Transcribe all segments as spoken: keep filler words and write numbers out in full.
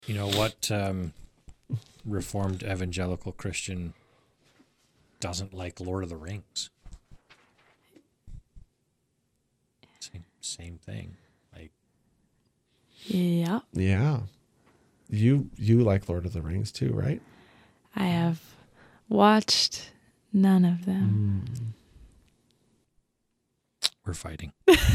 You know what um, Reformed evangelical Christian doesn't like Lord of the Rings? Same, same thing. Like, Yeah. Yeah. You you like Lord of the Rings too, right? I have watched none of them. Mm. we're fighting.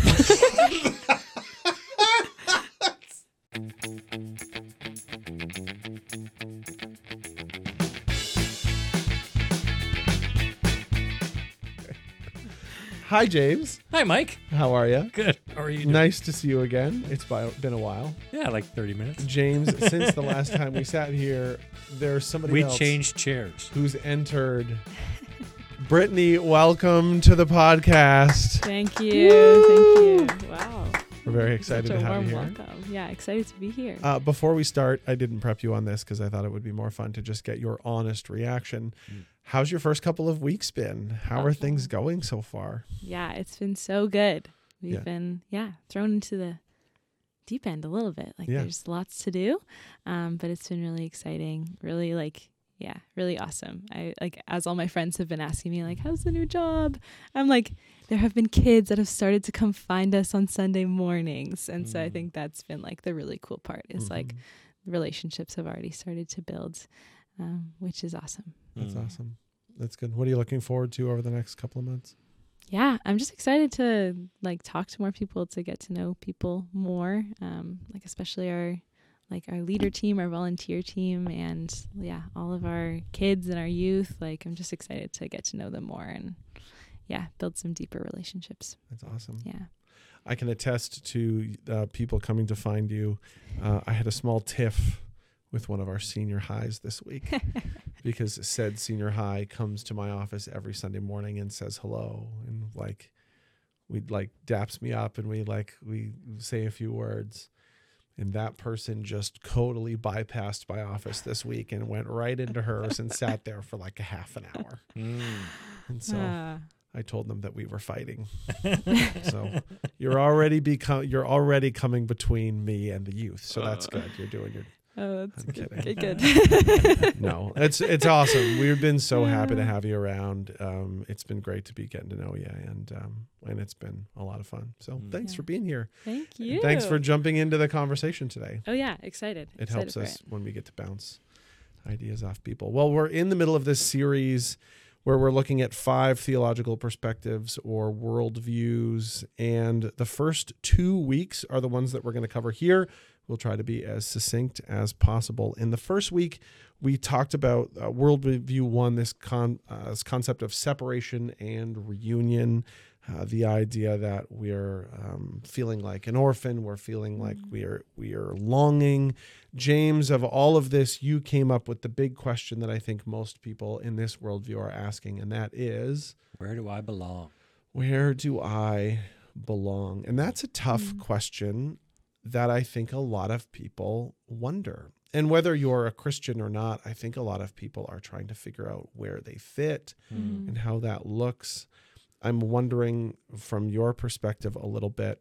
Hi, James. Hi, Mike. How are you? Good. How are you doing? Nice to see you again. It's by, been a while. Yeah, like thirty minutes. James, since the last time we sat here, there's somebody We else changed chairs. who's entered. Brittany, welcome to the podcast. Thank you. Thank you. Wow. We're very excited Such a to have warm you here. welcome. Yeah, excited to be here. Uh, before we start, I didn't prep you on this because I thought it would be more fun to just get your honest reaction. Mm. How's your first couple of weeks been? How are Oh. things going so far? Yeah, it's been so good. We've Yeah. been, yeah, thrown into the deep end a little bit. Like Yeah. there's lots to do, um, but it's been really exciting. Really like, yeah, really awesome. I like as all my friends have been asking me like, how's the new job? I'm like, there have been kids that have started to come find us on Sunday mornings. And so I Mm. think that's been like the really cool part is like Mhm. relationships have already started to build, um, which is awesome. That's Mm. awesome. That's good. What are you looking forward to over the next couple of months? Yeah, I'm just excited to like talk to more people, to get to know people more, um, like especially our like our leader team, our volunteer team, and yeah, all of our kids and our youth. Like I'm just excited to get to know them more and yeah, build some deeper relationships. That's awesome. Yeah. I can attest to uh, people coming to find you. Uh, I had a small tiff with one of our senior highs this week because said senior high comes to my office every Sunday morning and says hello and like we like daps me up and we like we say a few words. And that person just totally bypassed my office this week and went right into hers and sat there for like a half an hour. Mm. And so Ah. I told them that we were fighting. So you're already become you're already coming between me and the youth. So that's good. You're doing your Oh, that's I'm good. kidding. Okay, good. no. It's it's awesome. We've been so happy to Yeah. have you around. Um, it's been great to be getting to know you, and um, and it's been a lot of fun. So Mm. thanks Yeah. for being here. Thank And you. thanks for jumping into the conversation today. Oh yeah, excited. It excited helps for us it. when we get to bounce ideas off people. Well, we're in the middle of this series where we're looking at five theological perspectives or worldviews. And the first two weeks are the ones that we're going to cover here. We'll try to be as succinct as possible. In the first week, we talked about uh, worldview one, this, con- uh, this concept of separation and reunion. Uh, the idea that we're um, feeling like an orphan, we're feeling like we are we are longing. James, of all of this, you came up with the big question that I think most people in this worldview are asking, and that is, Where do I belong? where do I belong? And that's a tough Mm. question that I think a lot of people wonder. And whether you're a Christian or not, I think a lot of people are trying to figure out where they fit Mm. and how that looks. I'm wondering from your perspective a little bit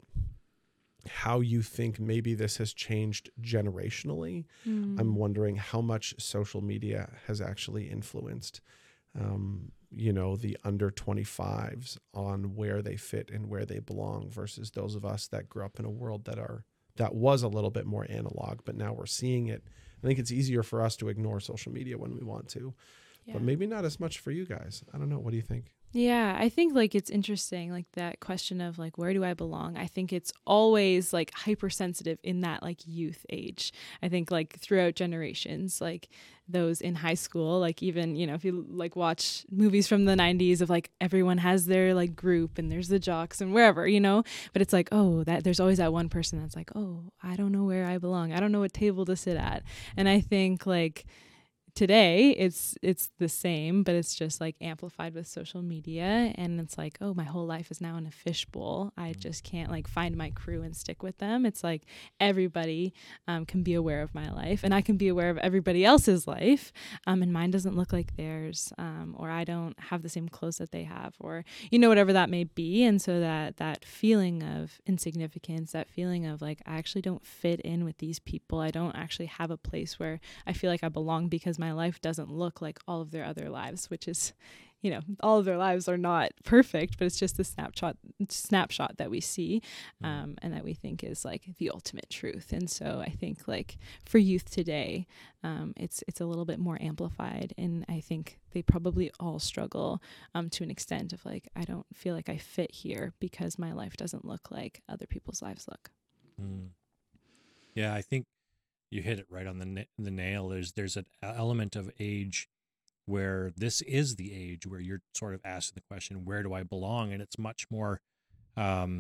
how you think maybe this has changed generationally. Mm. I'm wondering how much social media has actually influenced, um, you know, the under twenty-fives on where they fit and where they belong versus those of us that grew up in a world that are that was a little bit more analog, but now we're seeing it. I think it's easier for us to ignore social media when we want to, Yeah. but maybe not as much for you guys. I don't know. What do you think? Yeah, I think like it's interesting, like that question of like, where do I belong? I think it's always like hypersensitive in that like youth age. I think like throughout generations, like those in high school, like even, you know, if you like watch movies from the nineties of like everyone has their like group and there's the jocks and wherever, you know, but it's like, oh, that there's always that one person that's like, oh, I don't know where I belong. I don't know what table to sit at. And I think like, today it's it's the same, but it's just like amplified with social media, and it's like, oh, my whole life is now in a fishbowl. I just can't like find my crew and stick with them. It's like everybody um, can be aware of my life, and I can be aware of everybody else's life, um, and mine doesn't look like theirs, um, or I don't have the same clothes that they have, or you know, whatever that may be. And so that that feeling of insignificance, that feeling of like, I actually don't fit in with these people. I don't actually have a place where I feel like I belong, because my life doesn't look like all of their other lives, which is, you know, all of their lives are not perfect, but it's just the snapshot snapshot that we see, um, and that we think is like the ultimate truth. And so I think like for youth today, um, it's it's a little bit more amplified, and I think they probably all struggle um, to an extent of like, I don't feel like I fit here because my life doesn't look like other people's lives look. Mm. Yeah, I think you hit it right on the na- the nail. There's there's an element of age where this is the age where you're sort of asking the question, where do I belong? And it's much more um,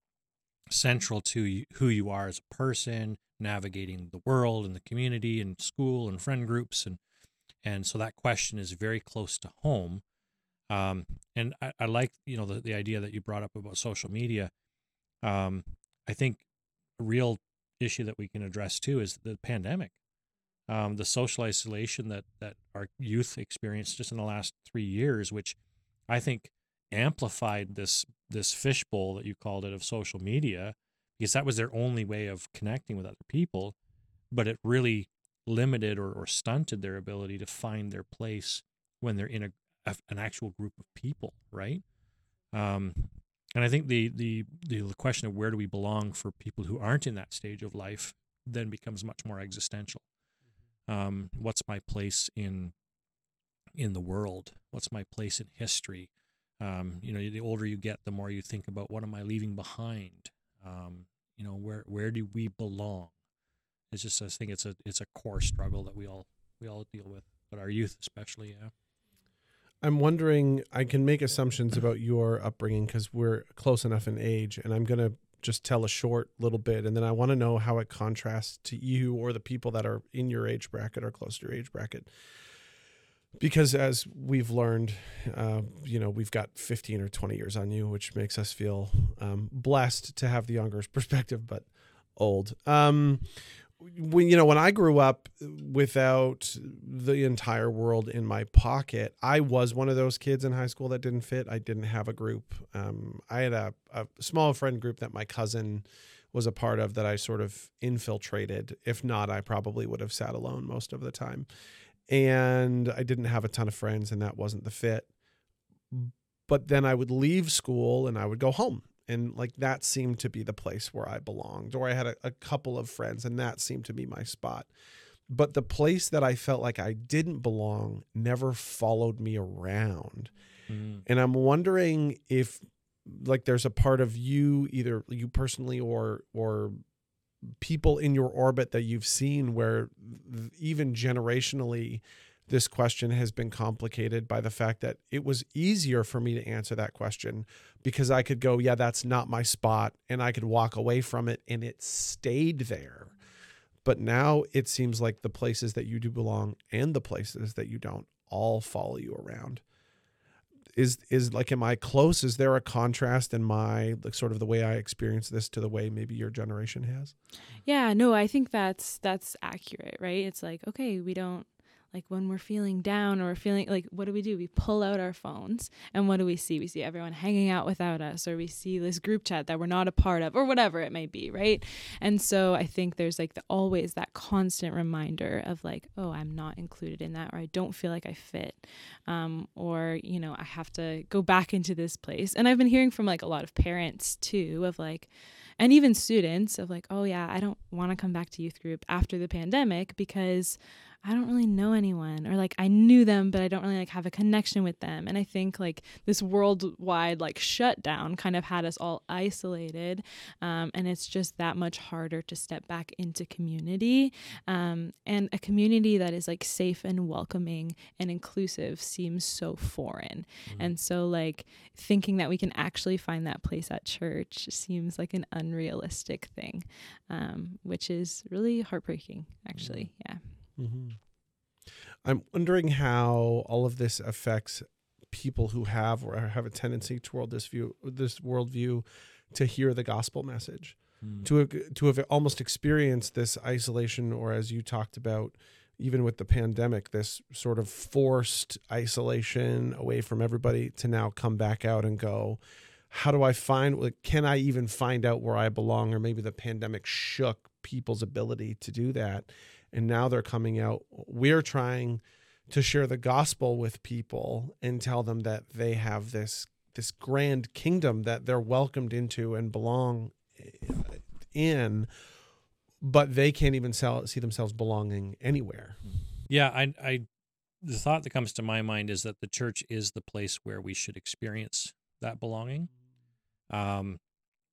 central to you, who you are as a person, navigating the world and the community and school and friend groups. And, and so that question is very close to home. Um, and I, I like, you know, the, the idea that you brought up about social media. Um, I think a real issue that we can address too is the pandemic. Um, the social isolation that, that our youth experienced just in the last three years, which I think amplified this this fishbowl that you called it of social media, because that was their only way of connecting with other people, but it really limited or, or stunted their ability to find their place when they're in a, a an actual group of people, right? Um, and I think the, the the question of where do we belong for people who aren't in that stage of life then becomes much more existential. Um, what's my place in in the world? What's my place in history? Um, you know, the older you get, the more you think about, what am I leaving behind? Um, you know, where where do we belong? It's just, I think it's a it's a core struggle that we all we all deal with, but our youth especially. Yeah. I'm wondering, I can make assumptions about your upbringing because we're close enough in age, and I'm going to just tell a short little bit, and then I want to know how it contrasts to you or the people that are in your age bracket or close to your age bracket. Because as we've learned, uh, you know, we've got fifteen or twenty years on you, which makes us feel um, blessed to have the younger perspective, but old. Um, when, you know, when I grew up without the entire world in my pocket, I was one of those kids in high school that didn't fit. I didn't have a group. Um, I had a, a small friend group that my cousin was a part of that I sort of infiltrated. If not, I probably would have sat alone most of the time. And I didn't have a ton of friends, and that wasn't the fit. But then I would leave school and I would go home. And like that seemed to be the place where I belonged, or I had a, a couple of friends, and that seemed to be my spot. But the place that I felt like I didn't belong never followed me around. Mm. And I'm wondering if like there's a part of you, either you personally or or people in your orbit that you've seen where even generationally this question has been complicated by the fact that it was easier for me to answer that question because I could go, yeah, that's not my spot, and I could walk away from it and it stayed there. But now it seems like the places that you do belong and the places that you don't all follow you around. Is is like, am I close? Is there a contrast in my, like, sort of the way I experience this to the way maybe your generation has? Yeah, no, I think that's that's accurate, right? It's like, okay, we don't, like when we're feeling down or we're feeling like, what do we do? We pull out our phones, and what do we see? We see everyone hanging out without us, or we see this group chat that we're not a part of, or whatever it may be, right? And so I think there's like the, always that constant reminder of like, oh, I'm not included in that, or I don't feel like I fit, um, or, you know, I have to go back into this place. And I've been hearing from like a lot of parents too of like, and even students of like, oh yeah, I don't want to come back to youth group after the pandemic because I don't really know anyone, or like I knew them, but I don't really like have a connection with them. And I think like this worldwide like shutdown kind of had us all isolated. Um, and it's just that much harder to step back into community. Um, and a community that is like safe and welcoming and inclusive seems so foreign. Mm-hmm. And so like thinking that we can actually find that place at church seems like an unrealistic thing, um, which is really heartbreaking, actually. Yeah. Mm-hmm. I'm wondering how all of this affects people who have or have a tendency toward this view, this worldview, to hear the gospel message, mm. to to have almost experienced this isolation, or as you talked about, even with the pandemic, this sort of forced isolation away from everybody, to now come back out and go, how do I find, like, can I even find out where I belong? Or maybe the pandemic shook people's ability to do that. And now they're coming out. We're trying to share the gospel with people and tell them that they have this, this grand kingdom that they're welcomed into and belong in, but they can't even sell, see themselves belonging anywhere. Yeah, I, I, the thought that comes to my mind is that the church is the place where we should experience that belonging. Um,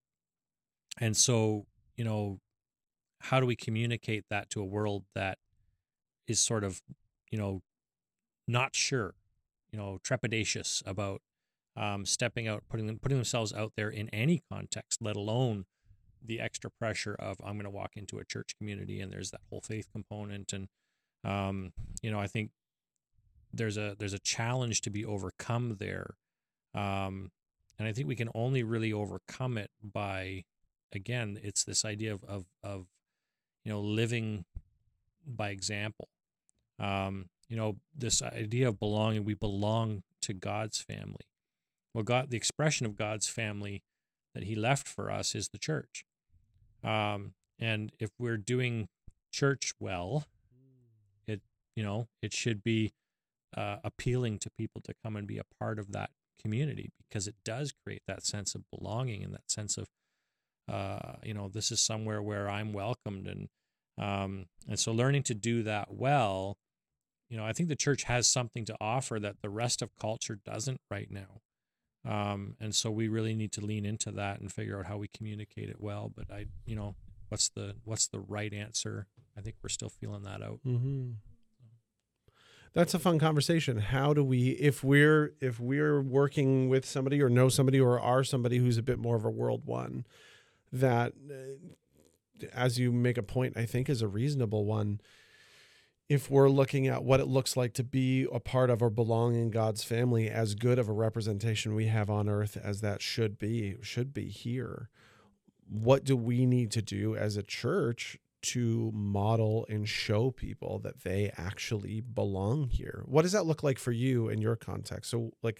and so, you know, how do we communicate that to a world that is sort of, you know, not sure, you know, trepidatious about um, stepping out, putting them, putting themselves out there in any context, let alone the extra pressure of, I'm going to walk into a church community and there's that whole faith component. And, um, you know, I think there's a, there's a challenge to be overcome there. Um, and I think we can only really overcome it by, again, it's this idea of, of, of you know, living by example. Um, you know, this idea of belonging, we belong to God's family. Well, God, the expression of God's family that he left for us is the church. Um, and if we're doing church well, it, you know, it should be uh, appealing to people to come and be a part of that community, because it does create that sense of belonging and that sense of, uh, you know, this is somewhere where I'm welcomed. And, um, and so learning to do that well, you know, I think the church has something to offer that the rest of culture doesn't right now. Um, and so we really need to lean into that and figure out how we communicate it well. But I, you know, what's the, what's the right answer? I think we're still feeling that out. Mm-hmm. That's a fun conversation. How do we, if we're, if we're working with somebody or know somebody or are somebody who's a bit more of a world one, that, uh, as you make a point, I think is a reasonable one. If we're looking at what it looks like to be a part of or belong in God's family, as good of a representation we have on earth as that should be, should be here, what do we need to do as a church to model and show people that they actually belong here? What does that look like for you in your context? So, like,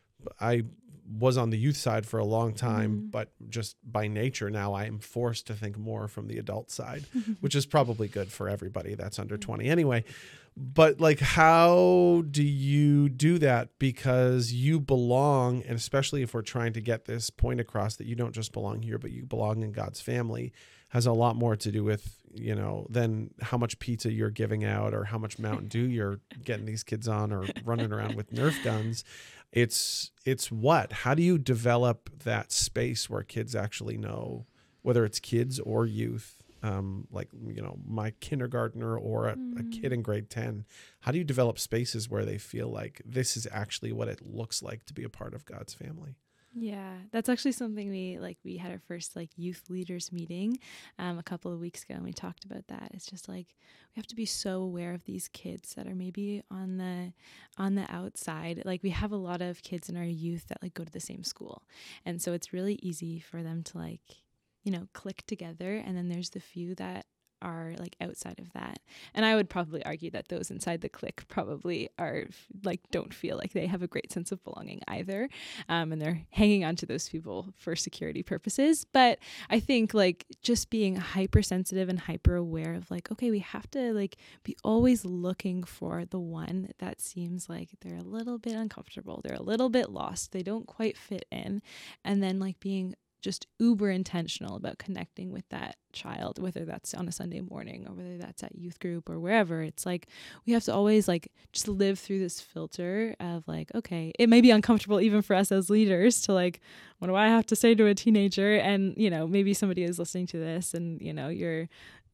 I was on the youth side for a long time, mm-hmm. but just by nature now I am forced to think more from the adult side, which is probably good for everybody that's under twenty anyway. But like, how do you do that? Because you belong, and especially if we're trying to get this point across that you don't just belong here, but you belong in God's family, has a lot more to do with, you know, than how much pizza you're giving out or how much Mountain Dew you're getting these kids on or running around with Nerf guns. It's, it's what, how do you develop that space where kids actually know, whether it's kids or youth, um, like, you know, my kindergartner or a, mm. a kid in grade ten, how do you develop spaces where they feel like this is actually what it looks like to be a part of God's family? Yeah, that's actually something we like. We had our first like youth leaders meeting um, a couple of weeks ago, and we talked about that. It's just like we have to be so aware of these kids that are maybe on the on the outside. Like we have a lot of kids in our youth that like go to the same school, and so it's really easy for them to like, you know, click together. And then there's the few that are like outside of that. And I would probably argue that those inside the clique probably are like, don't feel like they have a great sense of belonging either. Um, and they're hanging on to those people for security purposes. But I think like just being hypersensitive and hyper aware of like, okay, we have to like be always looking for the one that seems like they're a little bit uncomfortable. They're a little bit lost. They don't quite fit in. And then like being just uber intentional about connecting with that child, whether that's on a Sunday morning or whether that's at youth group or wherever. It's like we have to always like just live through this filter of like, okay, it may be uncomfortable even for us as leaders to like, what do I have to say to a teenager? And, you know, maybe somebody is listening to this and, you know, you're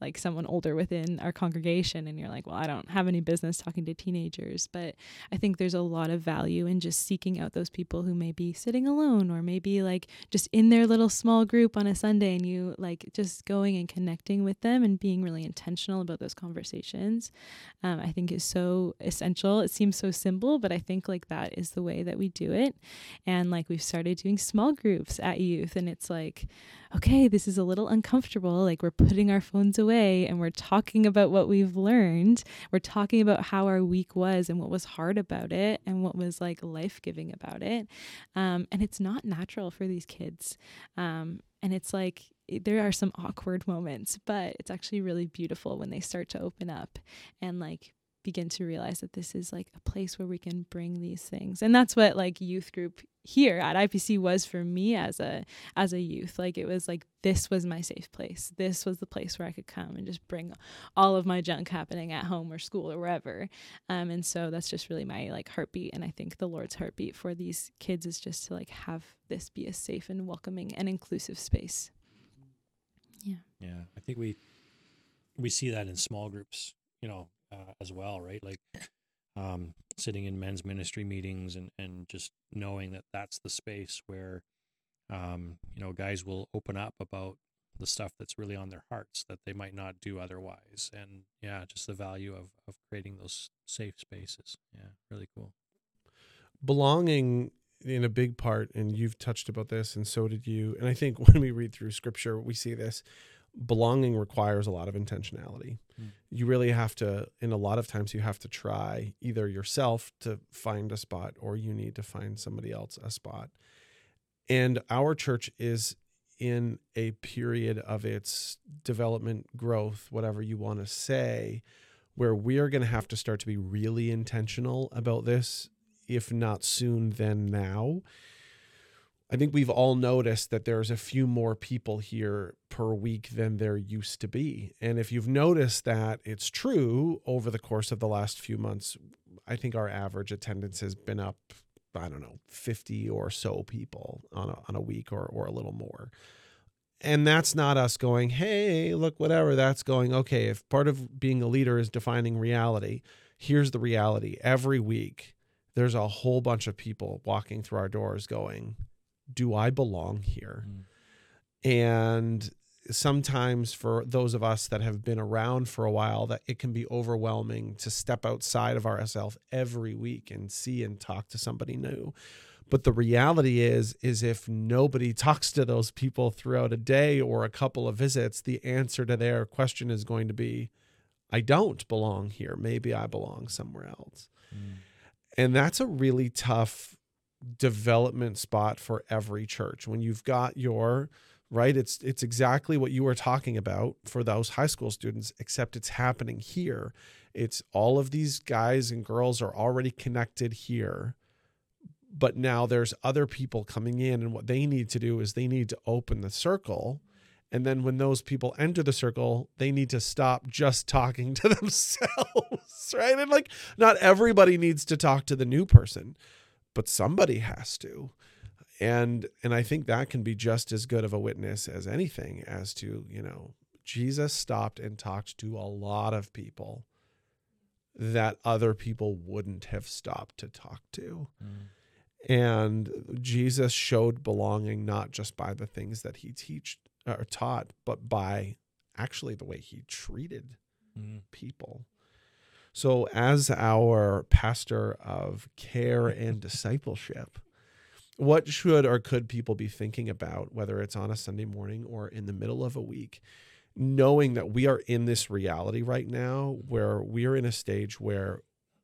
like someone older within our congregation and you're like, well, I don't have any business talking to teenagers. But I think there's a lot of value in just seeking out those people who may be sitting alone or maybe like just in their little small group on a Sunday, and you like just going and connecting with them and being really intentional about those conversations. Um, I think is so essential. It seems so simple, but I think like that is the way that we do it. And like we've started doing small groups at youth, and it's like, okay, this is a little uncomfortable. Like we're putting our phones away and we're talking about what we've learned. We're talking about how our week was and what was hard about it and what was like life-giving about it. Um, and it's not natural for these kids. Um, and it's like, there are some awkward moments, but it's actually really beautiful when they start to open up and like begin to realize that this is like a place where we can bring these things. And that's what like youth group here at I P C was for me as a as a youth. Like it was like, this was my safe place. This was the place where I could come and just bring all of my junk happening at home or school or wherever. Um, and so that's just really my like heartbeat. And I think the Lord's heartbeat for these kids is just to like have this be a safe and welcoming and inclusive space. Yeah. Yeah. I think we we see that in small groups, you know, uh, as well, right? Like um, sitting in men's ministry meetings and, and just knowing that that's the space where, um, you know, guys will open up about the stuff that's really on their hearts that they might not do otherwise. And yeah, just the value of, of creating those safe spaces. Yeah, really cool. Belonging in a big part, and you've touched about this and so did you. And I think when we read through scripture, we see this. Belonging requires a lot of intentionality. Mm. You really have to, and a lot of times you have to try either yourself to find a spot or you need to find somebody else a spot. And our church is in a period of its development, growth, whatever you want to say, where we are going to have to start to be really intentional about this, if not soon, then now. I think we've all noticed that there's a few more people here per week than there used to be. And if you've noticed that it's true over the course of the last few months, I think our average attendance has been up, I don't know, fifty or so people on a, on a week or, or a little more. And that's not us going, hey, look, whatever. That's going, okay, if part of being a leader is defining reality, here's the reality. Every week, there's a whole bunch of people walking through our doors going, do I belong here? Mm. And sometimes for those of us that have been around for a while, that it can be overwhelming to step outside of ourselves every week and see and talk to somebody new. But the reality is, is if nobody talks to those people throughout a day or a couple of visits, the answer to their question is going to be, I don't belong here. Maybe I belong somewhere else. Mm. And that's a really tough development spot for every church. When you've got your, right, it's it's exactly what you were talking about for those high school students, except it's happening here. It's all of these guys and girls are already connected here, but now there's other people coming in, and what they need to do is they need to open the circle. And then when those people enter the circle, they need to stop just talking to themselves, right? And like, not everybody needs to talk to the new person, but somebody has to. And and I think that can be just as good of a witness as anything as to, you know, Jesus stopped and talked to a lot of people that other people wouldn't have stopped to talk to. Mm. And Jesus showed belonging not just by the things that he teach or taught, but by actually the way he treated mm. people. So as our pastor of care and discipleship, what should or could people be thinking about, whether it's on a Sunday morning or in the middle of a week, knowing that we are in this reality right now where we are in a stage where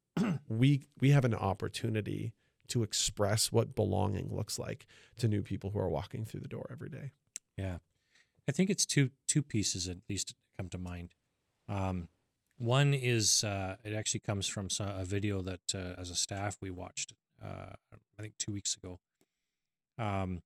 we we have an opportunity to express what belonging looks like to new people who are walking through the door every day? Yeah. I think it's two two pieces at least come to mind. Um, One is, uh, it actually comes from some, a video that uh, as a staff we watched, uh, I think two weeks ago. Um,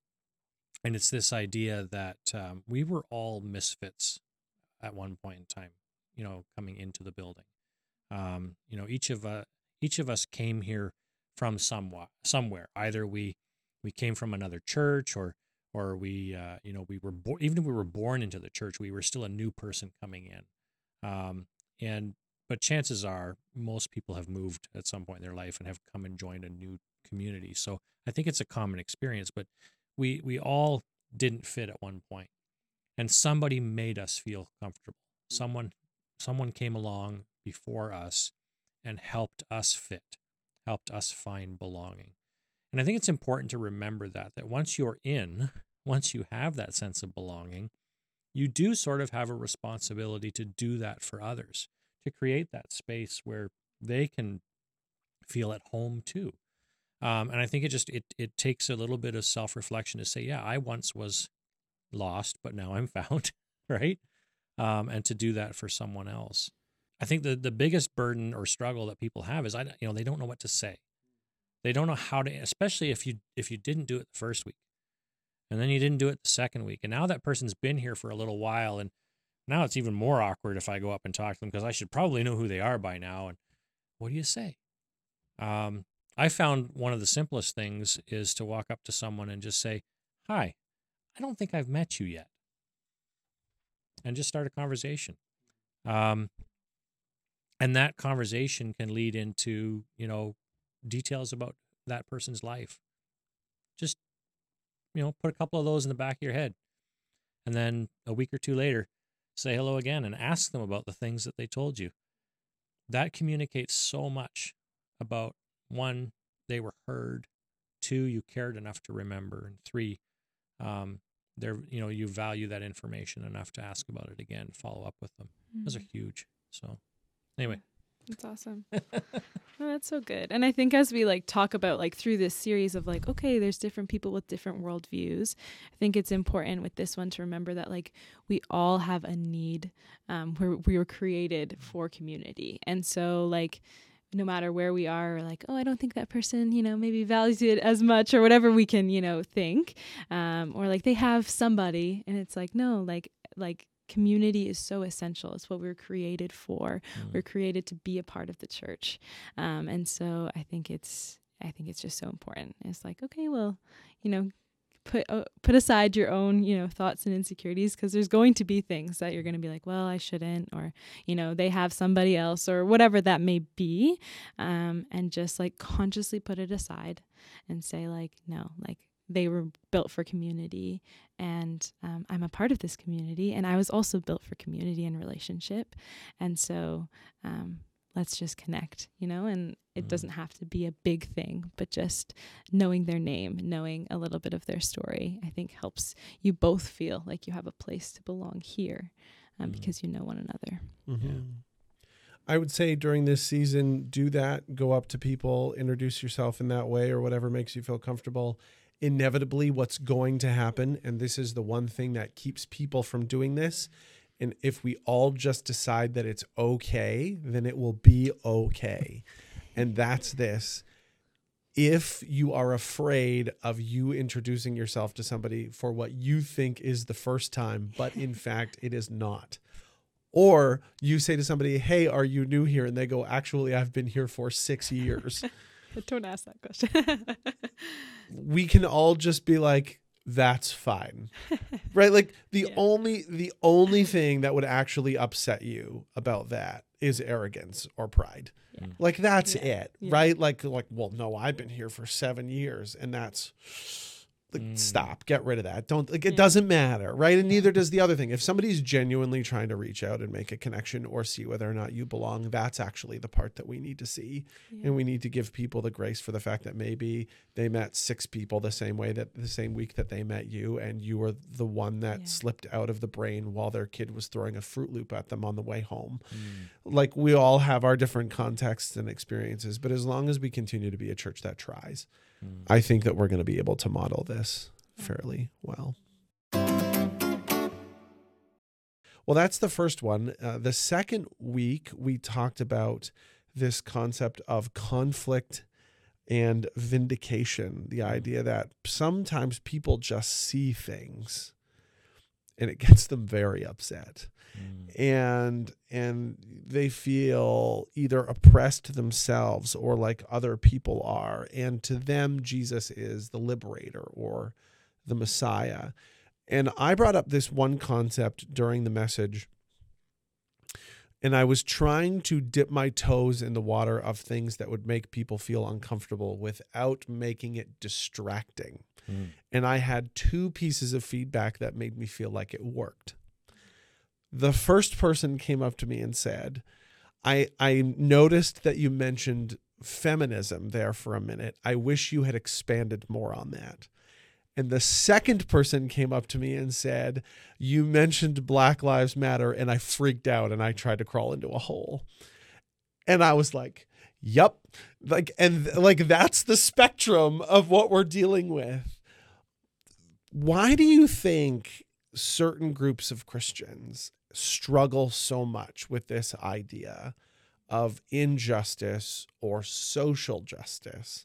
and it's this idea that um, we were all misfits at one point in time, you know, coming into the building. Um, you know, each of uh, each of us came here from somewhat, somewhere. Either we we came from another church, or or we, uh, you know, we were born, even if we were born into the church, we were still a new person coming in. Um, and, but chances are most people have moved at some point in their life and have come and joined a new community. So I think it's a common experience, but we, we all didn't fit at one point, and somebody made us feel comfortable. Someone, someone came along before us and helped us fit, helped us find belonging. And I think it's important to remember that, that once you're in, once you have that sense of belonging, you do sort of have a responsibility to do that for others, to create that space where they can feel at home too. Um, and I think it just, it, it takes a little bit of self-reflection to say, yeah, I once was lost, but now I'm found, right? Um, and to do that for someone else. I think the, the biggest burden or struggle that people have is, I, you know, they don't know what to say. They don't know how to, especially if you if you didn't do it the first week, and then you didn't do it the second week, and now that person's been here for a little while, and now it's even more awkward if I go up and talk to them because I should probably know who they are by now. And what do you say? Um, I found one of the simplest things is to walk up to someone and just say, "Hi, I don't think I've met you yet," and just start a conversation. Um, and that conversation can lead into, you know, details about that person's life. Just, you know, put a couple of those in the back of your head. And then a week or two later, say hello again and ask them about the things that they told you. That communicates so much about, one, they were heard, two, you cared enough to remember, and three, um, they're, you know, you value that information enough to ask about it again, follow up with them. Mm-hmm. Those are huge. So anyway. That's awesome. Oh, that's so good. And I think as we like talk about like through this series of like, okay, there's different people with different worldviews. I think it's important with this one to remember that like we all have a need. Um, where we were created for community. And so like, no matter where we are, we're like, oh, I don't think that person, you know, maybe values it as much or whatever we can, you know, think. Um, or like they have somebody, and it's like, no, like, like, community is so essential. It's what we were created for. Mm. We're created to be a part of the church. Um, and so I think it's, I think it's just so important. It's like, okay, well, you know, put, uh, put aside your own, you know, thoughts and insecurities, because there's going to be things that you're going to be like, well, I shouldn't, or, you know, they have somebody else or whatever that may be. Um, and just like consciously put it aside and say like, no, like, they were built for community, and um, I'm a part of this community, and I was also built for community and relationship. And so um, let's just connect, you know, and it mm. doesn't have to be a big thing, but just knowing their name, knowing a little bit of their story, I think helps you both feel like you have a place to belong here um, mm. because you know one another. Mm-hmm. Yeah. I would say during this season, do that, go up to people, introduce yourself in that way or whatever makes you feel comfortable. Inevitably, what's going to happen, and this is the one thing that keeps people from doing this, and if we all just decide that it's okay, then it will be okay. And that's this. If you are afraid of you introducing yourself to somebody for what you think is the first time, but in fact it is not, or you say to somebody, hey, are you new here? And they go, actually, I've been here for six years. Don't ask that question. We can all just be like, that's fine. Right? Like the yeah. only the only thing that would actually upset you about that is arrogance or pride. Yeah. Like that's yeah. it. Yeah. Right? Like like, well, no, I've been here for seven years and that's like, mm. stop, get rid of that. Don't like it yeah. doesn't matter, right? And neither does the other thing. If somebody's genuinely trying to reach out and make a connection or see whether or not you belong, that's actually the part that we need to see. Yeah. And we need to give people the grace for the fact that maybe they met six people the same way that the same week that they met you, and you were the one that yeah. slipped out of the brain while their kid was throwing a Fruit Loop at them on the way home. Mm. Like we all have our different contexts and experiences, but as long as we continue to be a church that tries, I think that we're going to be able to model this fairly well. Well, that's the first one. Uh, the second week, we talked about this concept of conflict and vindication, the idea that sometimes people just see things and it gets them very upset. Mm. And and they feel either oppressed themselves or like other people are. And to them, Jesus is the liberator or the Messiah. And I brought up this one concept during the message, and I was trying to dip my toes in the water of things that would make people feel uncomfortable without making it distracting. Mm. And I had two pieces of feedback that made me feel like it worked. The first person came up to me and said, I, I noticed that you mentioned feminism there for a minute. I wish you had expanded more on that. And the second person came up to me and said, you mentioned Black Lives Matter, and I freaked out and I tried to crawl into a hole. And I was like, yep. Like, and like, that's the spectrum of what we're dealing with. Why do you think certain groups of Christians struggle so much with this idea of injustice or social justice?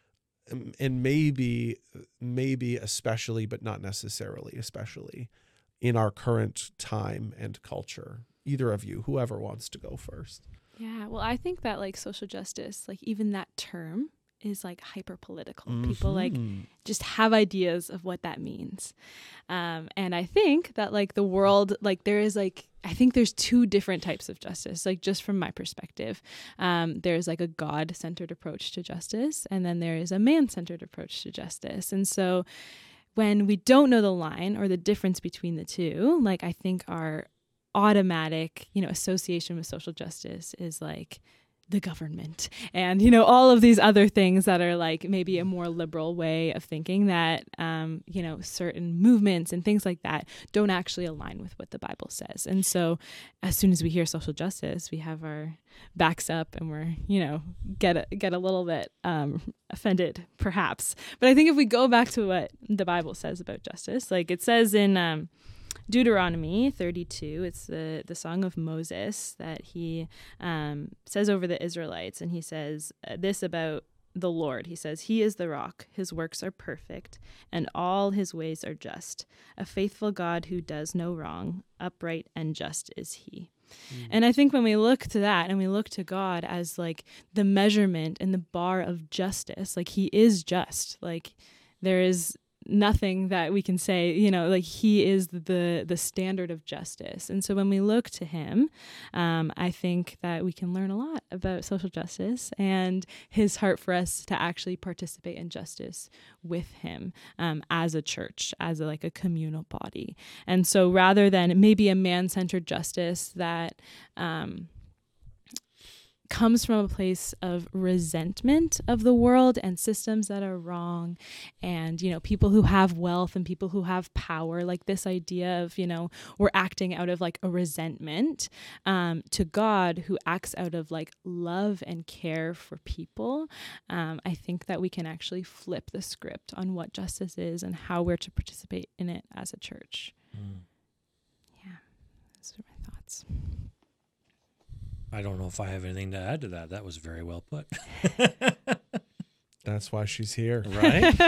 And maybe, maybe especially, but not necessarily especially, in our current time and culture. Either of you, whoever wants to go first. Yeah, well, I think that like social justice, like even that term is like hyper political. Mm-hmm. People like just have ideas of what that means. Um, and I think that like the world, like there is like, I think there's two different types of justice, like just from my perspective. Um, there's like a God-centered approach to justice, and then there is a man-centered approach to justice. And so when we don't know the line or the difference between the two, like I think our automatic, you know, association with social justice is like the government and, you know, all of these other things that are like maybe a more liberal way of thinking that, um, you know, certain movements and things like that don't actually align with what the Bible says. And so as soon as we hear social justice, we have our backs up and we're, you know, get a, get a little bit um, offended perhaps. But I think if we go back to what the Bible says about justice, like it says in um, Deuteronomy thirty-two, it's the, the song of Moses that he um, says over the Israelites. And he says this about the Lord. He says, he is the rock. His works are perfect and all his ways are just. A faithful God who does no wrong, upright and just is he. Mm. And I think when we look to that and we look to God as like the measurement and the bar of justice, like he is just, like there is nothing that we can say, you know, like he is the the standard of justice. And so when we look to him, um, I think that we can learn a lot about social justice and his heart for us to actually participate in justice with him um, as a church, as a, like a communal body. And so rather than maybe a man-centered justice that um, comes from a place of resentment of the world and systems that are wrong and, you know, people who have wealth and people who have power, like this idea of, you know, we're acting out of like a resentment um, to God who acts out of like love and care for people. Um, I think that we can actually flip the script on what justice is and how we're to participate in it as a church. Mm. Yeah, those are my thoughts. I don't know if I have anything to add to that. That was very well put. That's why she's here. Right?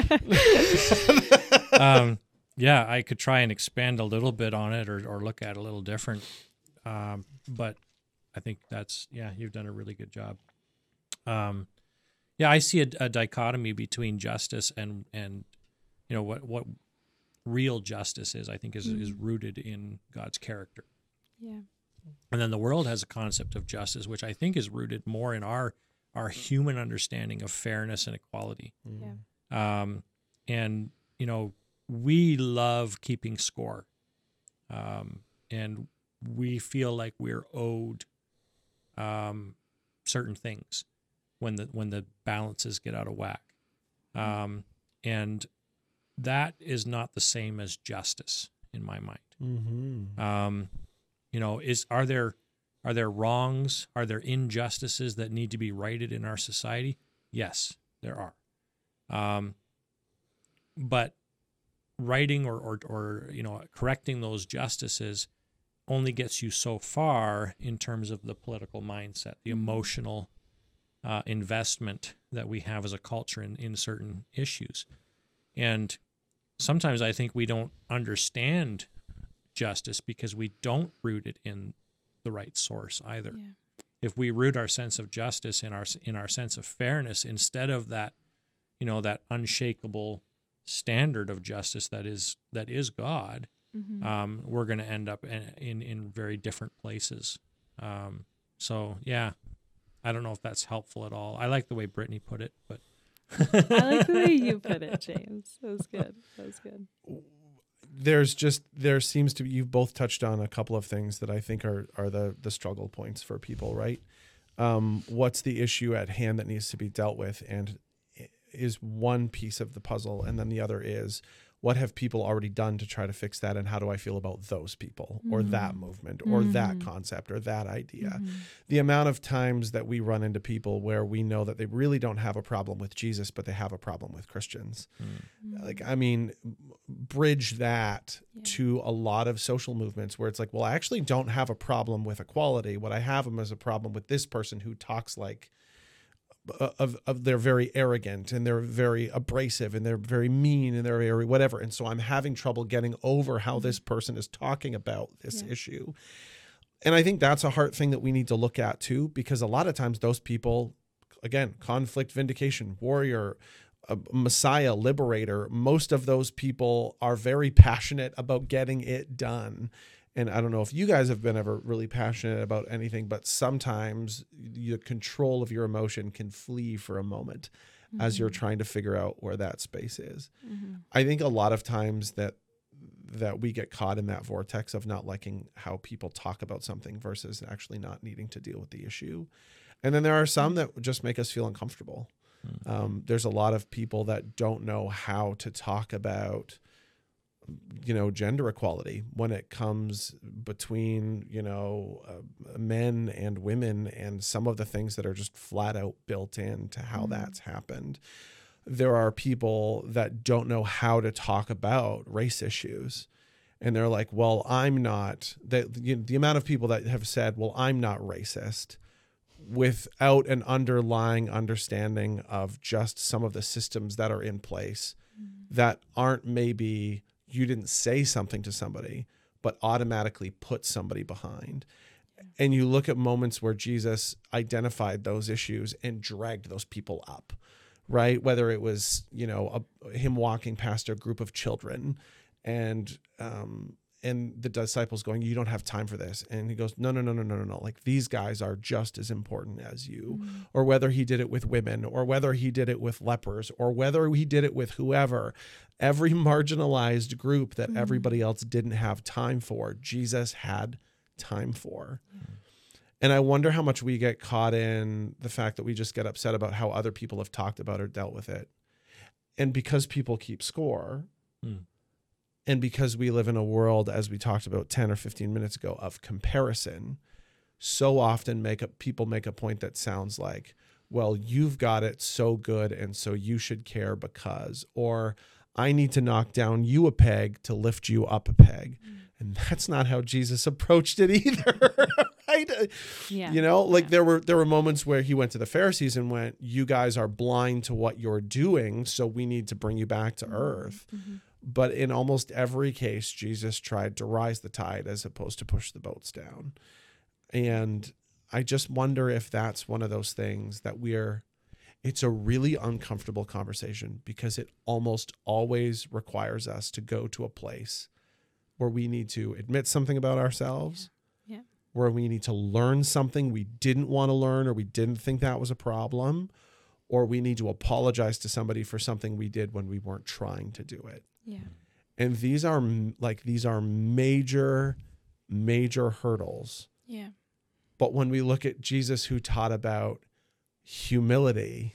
um, yeah, I could try and expand a little bit on it or, or look at it a little different. Um, but I think that's, yeah, you've done a really good job. Um, yeah, I see a, a dichotomy between justice and, and you know, what, what real justice is, I think, is, mm. is rooted in God's character. Yeah. And then the world has a concept of justice, which I think is rooted more in our our human understanding of fairness and equality. Yeah. Um, and, you know, we love keeping score. Um, and we feel like we're owed um, certain things when the when the balances get out of whack. Um, and that is not the same as justice in my mind. Mm-hmm. Um You know, is are there are there wrongs? Are there injustices that need to be righted in our society? Yes, there are. Um, but righting or, or or you know correcting those justices only gets you so far in terms of the political mindset, the emotional uh, investment that we have as a culture in, in certain issues. And sometimes I think we don't understand justice because we don't root it in the right source either. Yeah. If we root our sense of justice in our in our sense of fairness instead of that, you know, that unshakable standard of justice that is that is God, Mhm. um, we're going to end up in, in in very different places. Um, so yeah, I don't know if that's helpful at all. I like the way Brittany put it, but I like the way you put it, James. That was good. That was good. There's just there seems to be, you've both touched on a couple of things that I think are are the the struggle points for people, right? Um, what's the issue at hand that needs to be dealt with, and is one piece of the puzzle, and then the other is what have people already done to try to fix that, and how do I feel about those people or Mhm. that movement or Mhm. that concept or that idea. Mhm. The amount of times that we run into people where we know that they really don't have a problem with Jesus, but they have a problem with Christians. mm, Like, I mean, bridge that Yeah. to a lot of social movements where it's like, well, I actually don't have a problem with equality. What I have is a problem with this person who talks like of, of they're very arrogant and they're very abrasive and they're very mean and they're very whatever. And so I'm having trouble getting over how this person is talking about this Yeah. issue. And I think that's a hard thing that we need to look at too, because a lot of times those people, again, conflict vindication, warrior, a Messiah, liberator, most of those people are very passionate about getting it done. And I don't know if you guys have been ever really passionate about anything, but sometimes the control of your emotion can flee for a moment as you're trying to figure out where that space is. Mm-hmm. I think a lot of times that that we get caught in that vortex of not liking how people talk about something versus actually not needing to deal with the issue. And then there are some that just make us feel uncomfortable. mm. Um, there's a lot of people that don't know how to talk about, you know, gender equality when it comes between, you know, uh, men and women, and some of the things that are just flat out built into how Mm. that's happened. There are people that don't know how to talk about race issues. And they're like, well, I'm not, that you know, the amount of people that have said, well, I'm not racist, without an underlying understanding of just some of the systems that are in place that aren't, maybe you didn't say something to somebody, but automatically put somebody behind. And you look at moments where Jesus identified those issues and dragged those people up, right? Whether it was, you know, a, him walking past a group of children and, um, and the disciples going, you don't have time for this. And he goes, no, no, no, no, no, no, no. Like, these guys are just as important as you. Mm. Or whether he did it with women, or whether he did it with lepers, or whether he did it with whoever, every marginalized group that Mm. everybody else didn't have time for, Jesus had time for. And I wonder how much we get caught in the fact that we just get upset about how other people have talked about or dealt with it. And because people keep score, Mm. and because we live in a world, as we talked about ten or fifteen minutes ago, of comparison, so often make a, people make a point that sounds like, well, you've got it so good, and so you should care because, or I need to knock down you a peg to lift you up a peg. Mm. And that's not how Jesus approached it either. Right? Yeah. You know, like Yeah. there were there were moments where he went to the Pharisees and went, you guys are blind to what you're doing, so we need to bring you back to earth. Mm-hmm. But in almost every case, Jesus tried to rise the tide as opposed to push the boats down. And I just wonder if that's one of those things that we're, it's a really uncomfortable conversation because it almost always requires us to go to a place where we need to admit something about ourselves, Yeah. Yeah. where we need to learn something we didn't want to learn or we didn't think that was a problem, or we need to apologize to somebody for something we did when we weren't trying to do it. Yeah. And these are m- like, these are major, major hurdles. Yeah. But when we look at Jesus, who taught about humility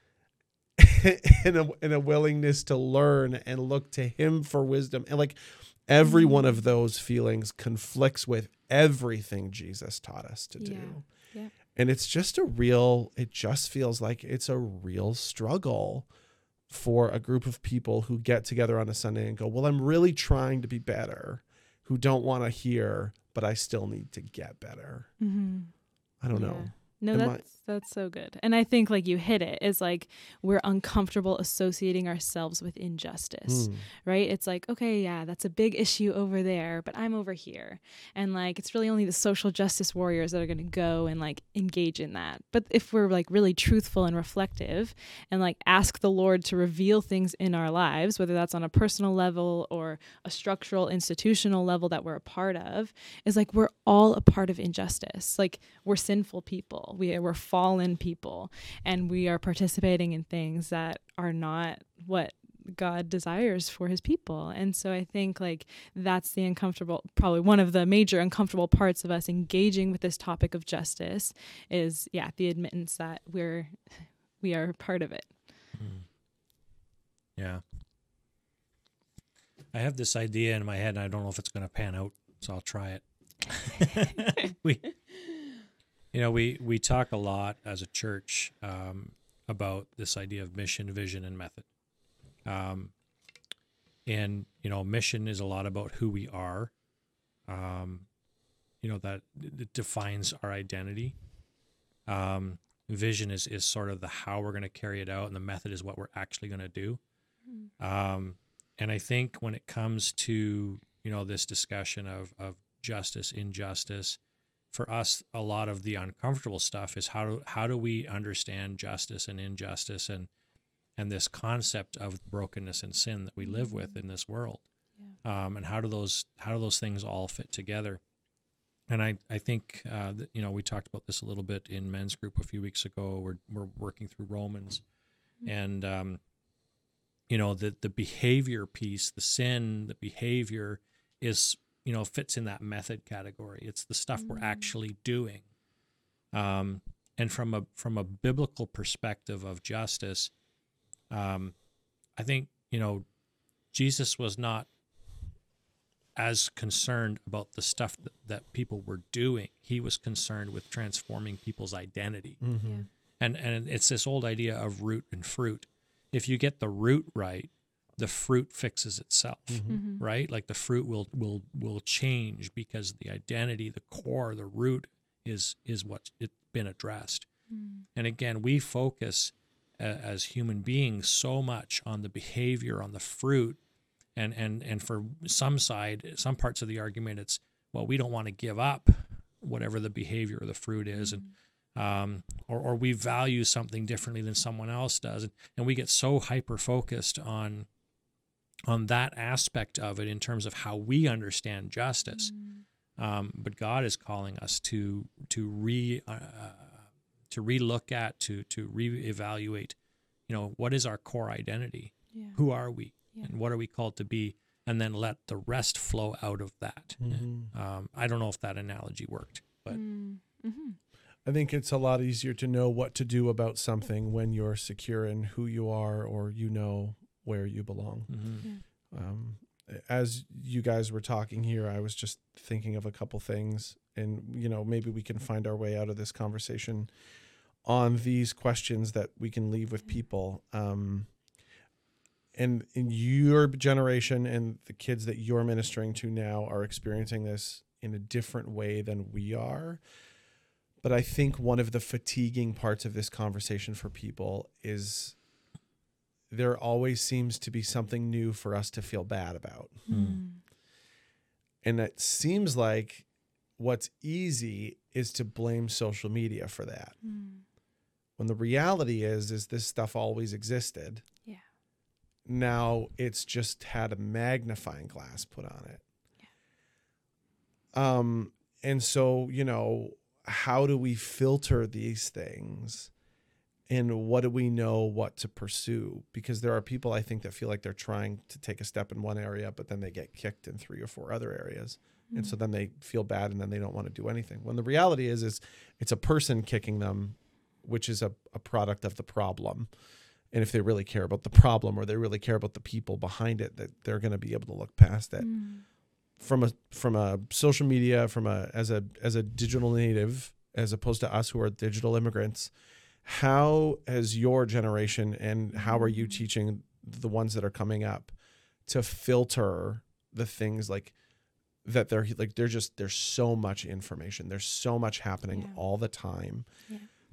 and, a, and a willingness to learn and look to him for wisdom, and like every one of those feelings conflicts with everything Jesus taught us to do. Yeah. Yeah. And it's just a real, it just feels like it's a real struggle for a group of people who get together on a Sunday and go, well, I'm really trying to be better, who don't want to hear, but I still need to get better. Mm-hmm. I don't Yeah. know. No, Am I- that's that's so good. And I think like you hit it is like we're uncomfortable associating ourselves with injustice, Mm. right? It's like, okay, yeah, that's a big issue over there, but I'm over here. And like it's really only the social justice warriors that are going to go and like engage in that. But if we're like really truthful and reflective and like ask the Lord to reveal things in our lives, whether that's on a personal level or a structural institutional level that we're a part of, is like we're all a part of injustice. Like we're sinful people. We we're fallen people, and we are participating in things that are not what God desires for his people. And so I think like that's the uncomfortable, probably one of the major uncomfortable parts of us engaging with this topic of justice is, yeah, the admittance that we're, we are part of it. Mm. Yeah. I have this idea in my head, and I don't know if it's going to pan out, so I'll try it. we, you know, we, we talk a lot as a church um, about this idea of mission, vision, and method. Um, and, you know, mission is a lot about who we are. Um, you know, that it defines our identity. Um, vision is, is sort of the how we're going to carry it out, and the method is what we're actually going to do. Mm. Um, and I think when it comes to, you know, this discussion of, of justice, injustice, for us, a lot of the uncomfortable stuff is how do, how do we understand justice and injustice and and this concept of brokenness and sin that we live with in this world, yeah. um, and how do those how do those things all fit together? And I I think uh, that, you know, we talked about this a little bit in men's group a few weeks ago. We're we're working through Romans, mm-hmm. and um, you know, the the behavior piece, the sin, the behavior is, you know, fits in that method category. It's the stuff mm-hmm. we're actually doing, um, and from a from a biblical perspective of justice. Um, I think, you know, Jesus was not as concerned about the stuff that, that people were doing. He was concerned with transforming people's identity. Mm-hmm. Yeah. And and it's this old idea of root and fruit. If you get the root right, the fruit fixes itself, mm-hmm. Mm-hmm. right? Like the fruit will will will change because the identity, the core, the root is is what's it's been addressed. Mm. And again, we focus as human beings so much on the behavior, on the fruit, and and and for some side, some parts of the argument, it's, well, we don't want to give up whatever the behavior or the fruit is, mm-hmm. and um, or or we value something differently than someone else does, and, and we get so hyper focused on on that aspect of it in terms of how we understand justice. Mm-hmm. Um, but God is calling us to to re. Uh, to relook at, to to reevaluate, you know, what is our core identity? Yeah. Who are we? Yeah. And what are we called to be? And then let the rest flow out of that. Mm-hmm. Um, I don't know if that analogy worked, but mm-hmm. I think it's a lot easier to know what to do about something when you're secure in who you are, or you know where you belong. Mm-hmm. Yeah. Um, as you guys were talking here, I was just thinking of a couple things, and, you know, maybe we can find our way out of this conversation on these questions that we can leave with people. Um, and in your generation and the kids that you're ministering to now are experiencing this in a different way than we are. But I think one of the fatiguing parts of this conversation for people is there always seems to be something new for us to feel bad about. Mm. And it seems like what's easy is to blame social media for that. Mm. When the reality is, is this stuff always existed. Yeah. Now it's just had a magnifying glass put on it. Yeah. Um, and so, you know, how do we filter these things, and what do we know what to pursue? Because there are people, I think, that feel like they're trying to take a step in one area, but then they get kicked in three or four other areas. Mm-hmm. And so then they feel bad, and then they don't want to do anything. When the reality is, is it's a person kicking them, which is a, a product of the problem. And if they really care about the problem, or they really care about the people behind it, that they're going to be able to look past it. Mm. From a from a social media, from a as a as a digital native, as opposed to us who are digital immigrants, how has your generation, and how are you teaching the ones that are coming up to filter the things like that? They're like, they're just, there's so much information. There's so much happening yeah. all the time. Yeah.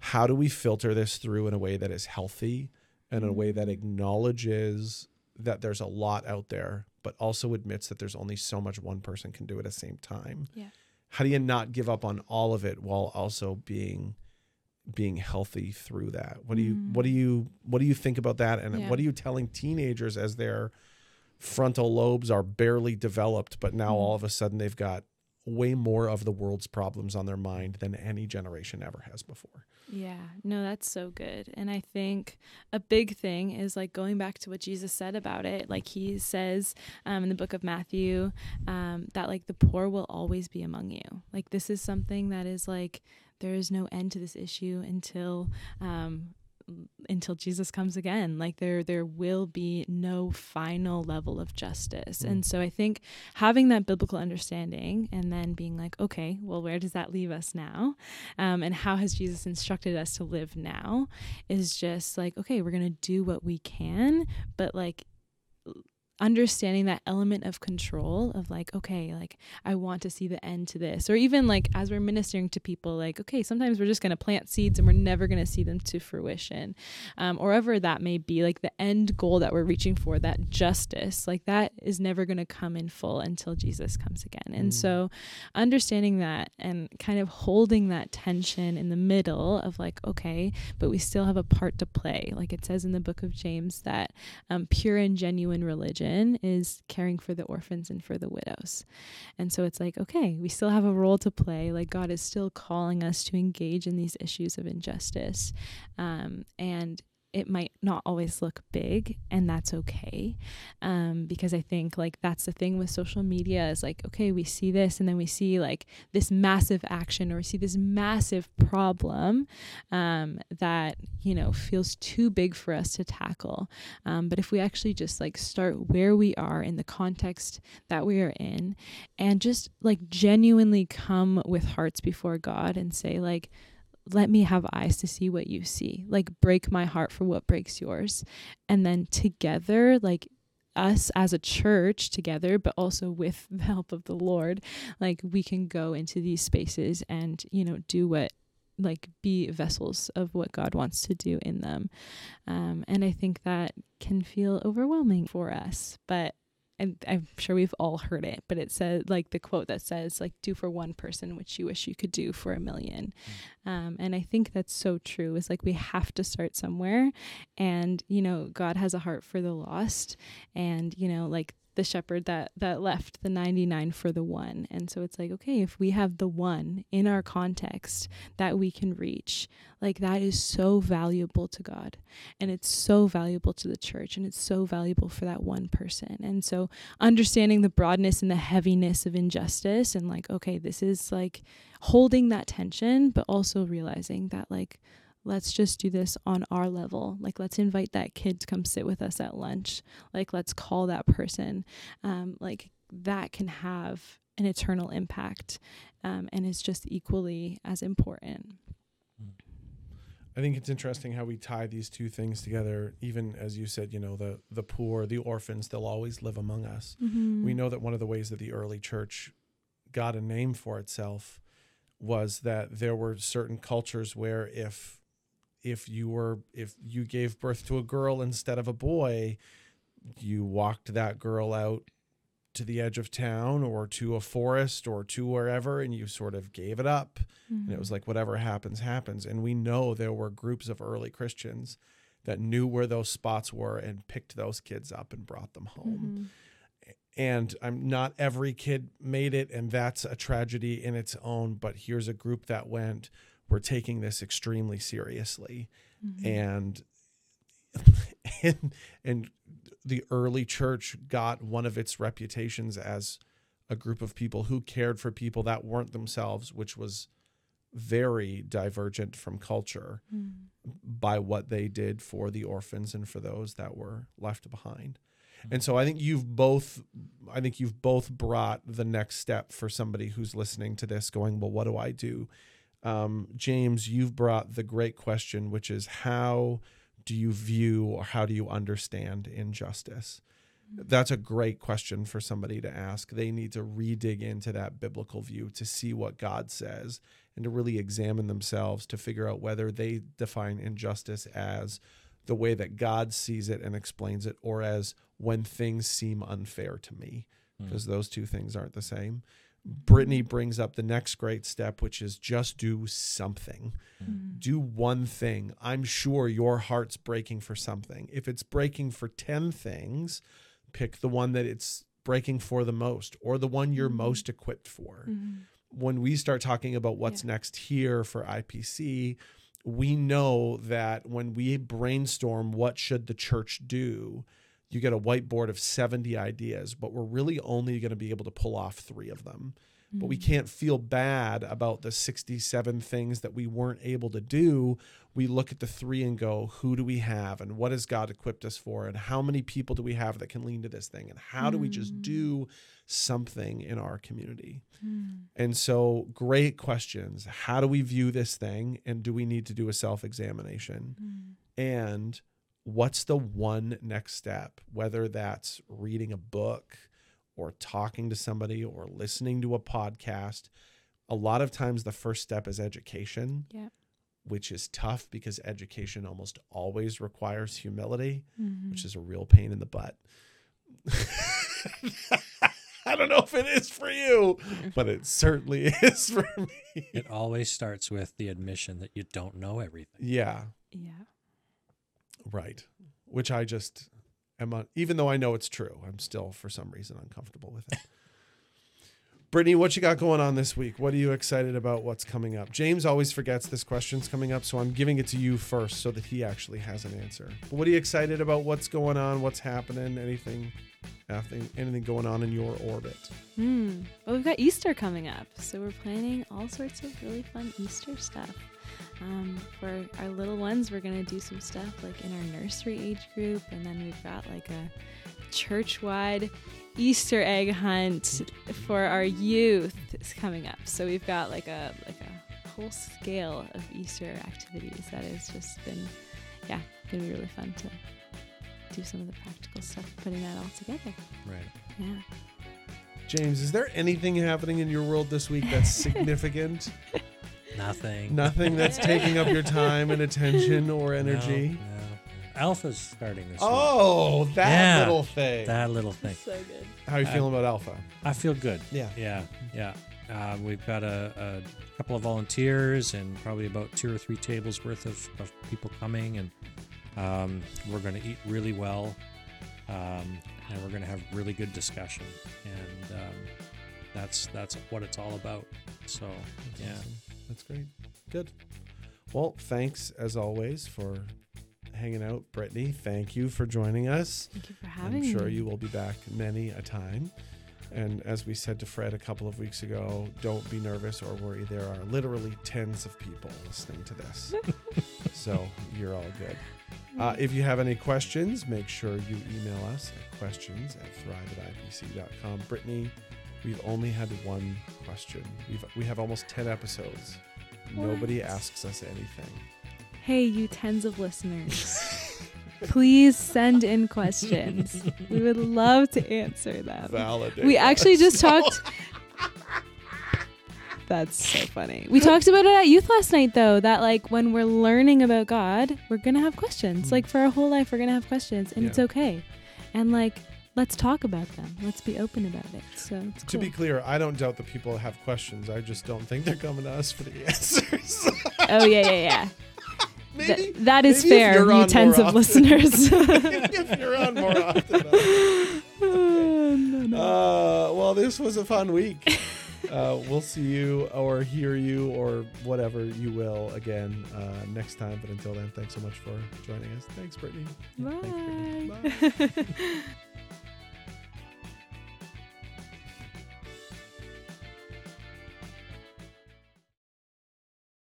how do we filter this through in a way that is healthy and in a way that acknowledges that there's a lot out there, but also admits that there's only so much one person can do at the same time? Yeah. How do you not give up on all of it while also being being healthy through that? What do you Mm. what do you what do you think about that? And Yeah. what are you telling teenagers as their frontal lobes are barely developed, but now Mm. all of a sudden they've got way more of the world's problems on their mind than any generation ever has before? Yeah, no, that's so good. And I think a big thing is like going back to what Jesus said about it. Like he says um, in the book of Matthew um, that like the poor will always be among you. Like this is something that is like, there is no end to this issue until um, until Jesus comes again. Like there there will be no final level of justice. Mm. And so I think having that biblical understanding and then being like, okay, well, where does that leave us now? Um, and how has Jesus instructed us to live now is just like, okay, we're going to do what we can, but like understanding that element of control of like, okay, like I want to see the end to this. Or even like as we're ministering to people, like, okay, sometimes we're just going to plant seeds and we're never going to see them to fruition. Um, or whatever that may be, like the end goal that we're reaching for, that justice, like that is never going to come in full until Jesus comes again. And Mm. so understanding that and kind of holding that tension in the middle of like, okay, but we still have a part to play. Like it says in the book of James that um, pure and genuine religion is caring for the orphans and for the widows. And so it's like, okay, we still have a role to play. Like God is still calling us to engage in these issues of injustice. Um, and it might not always look big, and that's okay. Um, because I think like that's the thing with social media is like, okay, we see this and then we see like this massive action or we see this massive problem um, that, you know, feels too big for us to tackle. Um, but if we actually just like start where we are in the context that we are in and just like genuinely come with hearts before God and say like, let me have eyes to see what you see, like break my heart for what breaks yours. And then together, like us as a church together, but also with the help of the Lord, like we can go into these spaces and, you know, do what, like be vessels of what God wants to do in them. Um, and I think that can feel overwhelming for us, but and I'm sure we've all heard it, but it says like the quote that says like, do for one person which you wish you could do for a million. Mm. Um, and I think that's so true. Is like, we have to start somewhere, and, you know, God has a heart for the lost, and, you know, like the shepherd that, that left the ninety-nine for the one. And so it's like, okay, if we have the one in our context that we can reach, like that is so valuable to God, and it's so valuable to the church, and it's so valuable for that one person. And so understanding the broadness and the heaviness of injustice and like, okay, this is like holding that tension, but also realizing that like, let's just do this on our level. Like, let's invite that kid to come sit with us at lunch. Like, let's call that person. Um, like, that can have an eternal impact um, and is just equally as important. I think it's interesting how we tie these two things together. Even as you said, you know, the the poor, the orphans, they'll always live among us. Mm-hmm. We know that one of the ways that the early church got a name for itself was that there were certain cultures where if if you were if you gave birth to a girl instead of a boy, you walked that girl out to the edge of town or to a forest or to wherever, and you sort of gave it up. Mm-hmm. And it was like, whatever happens, happens. And we know there were groups of early Christians that knew where those spots were and picked those kids up and brought them home. Mm-hmm. And I'm not every kid made it, and that's a tragedy in its own. But here's a group that went, we're taking this extremely seriously. Mm-hmm. And, and, and the early church got one of its reputations as a group of people who cared for people that weren't themselves, which was very divergent from culture Mm. by what they did for the orphans and for those that were left behind. And so I think you've both, I think you've both brought the next step for somebody who's listening to this going, well, what do I do? Um, James, you've brought the great question, which is, how do you view or how do you understand injustice? That's a great question for somebody to ask. They need to re-dig into that biblical view to see what God says and to really examine themselves to figure out whether they define injustice as the way that God sees it and explains it, or as when things seem unfair to me, because mm. those two things aren't the same. Brittany brings up the next great step, which is just do something. Mm. Do one thing. I'm sure your heart's breaking for something. If it's breaking for ten things, pick the one that it's breaking for the most, or the one you're mm. most equipped for. Mm. When we start talking about what's yeah. next here for I P C, we know that when we brainstorm what should the church do, you get a whiteboard of seventy ideas, but we're really only going to be able to pull off three of them. Mm-hmm. But we can't feel bad about the sixty-seven things that we weren't able to do. We look at the three and go, who do we have? And what has God equipped us for? And how many people do we have that can lean to this thing? And how mm-hmm. do we just do something in our community? Mm-hmm. And so great questions. How do we view this thing? And do we need to do a self-examination? Mm-hmm. And what's the one next step, whether that's reading a book or talking to somebody or listening to a podcast? A lot of times the first step is education, yeah. which is tough because education almost always requires humility, mm-hmm. which is a real pain in the butt. I don't know if it is for you, but it certainly is for me. It always starts with the admission that you don't know everything. Yeah. Yeah. Right. Which I just am, on, even though I know it's true, I'm still for some reason uncomfortable with it. Brittany, what you got going on this week? What are you excited about? What's coming up? James always forgets this question's coming up, so I'm giving it to you first so that he actually has an answer. But what are you excited about? What's going on? What's happening? Anything, anything, anything going on in your orbit? Hmm. Well, we've got Easter coming up, so we're planning all sorts of really fun Easter stuff. Um, for our little ones, we're going to do some stuff like in our nursery age group, and then we've got like a church-wide Easter egg hunt for our youth is coming up. So we've got like a like a whole scale of Easter activities that has just been, yeah, going to be really fun to do some of the practical stuff, putting that all together. Right. Yeah. James, is there anything happening in your world this week that's significant? Nothing. Nothing that's taking up your time and attention or energy? No, no. Alpha's starting this Oh, week. that yeah, little thing. That little thing. So good. How are you I, feeling about Alpha? I feel good. Yeah. Yeah. Yeah. Uh, we've got a, a couple of volunteers and probably about two or three tables worth of, of people coming. And um, we're going to eat really well. Um, and we're going to have really good discussion. And um, that's that's what it's all about. So, that's yeah. Awesome. That's great. Good. Well, thanks as always for hanging out. Brittany, thank you for joining us. Thank you for having me. I'm sure you will be back many a time. And as we said to Fred a couple of weeks ago, don't be nervous or worry. There are literally tens of people listening to this. So you're all good. Uh, if you have any questions, make sure you email us at questions at thrive at I P C dot com. Brittany, we've only had one question. We've, we have almost ten episodes. What? Nobody asks us anything. Hey, you tens of listeners. Please send in questions. We would love to answer them. Validate. We actually just talked. That's so funny. We talked about it at youth last night, though, that like when we're learning about God, we're going to have questions. Mm. Like for our whole life, we're going to have questions, and yeah. it's okay. And like, let's talk about them. Let's be open about it. So it's to cool. be clear, I don't doubt that people have questions. I just don't think they're coming to us for the answers. Oh, yeah, yeah, yeah. Maybe, Th- that is maybe fair, you tens of often. listeners. If you're on more often. Okay. no, no. Uh, well, this was a fun week. Uh, we'll see you or hear you or whatever you will again uh, next time. But until then, thanks so much for joining us. Thanks, Brittany. Bye. Thanks, Brittany. Bye.